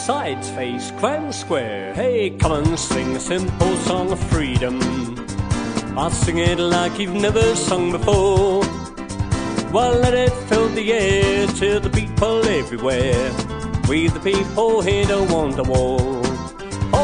sides face grand square. Hey, come and sing a simple song of freedom. I'll sing it like you've never sung before. Well, let it fill the air to the people everywhere. We the people here don't want a war.